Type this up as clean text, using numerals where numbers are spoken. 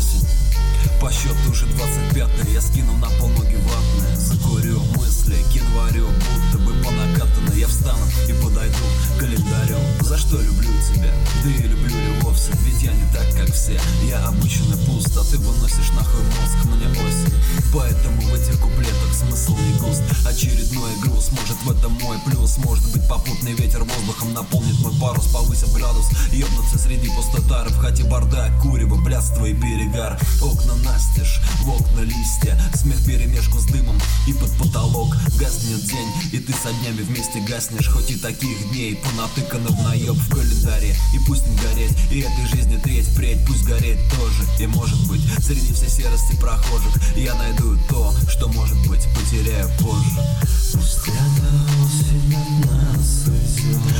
осень. По счету уже 25-е, я скинул на полноги ватные. Закурю мысли к январю, будто бы по накатанной. Я встану и подойду к календарю. За что люблю тебя? Да и люблю ли вовсе? Ведь я не так, как все. Я обычный пуст, а ты выносишь нахуй мозг мне осень. Поэтому в этих куплетах смысл не густ. Очередной груз, может в этом мой плюс. Может быть попутный ветер воздухом наполнит мой парус, повысив градус. Ёбнуться среди пустотары, в хате бардак, курево, блядство и перегар. Окна настежь, в окна листья, смех перемешку с дымом. И под потолок гаснет день, и ты со днями вместе гаснешь. Хоть и таких дней понатыкано в наеб в календаре. И пусть не гореть, и этой жизни треть впредь, пусть гореть тоже. И может быть, среди всей серости прохожих я найду то, что может быть потеряю позже. Пусть эта осень от нас уйдет.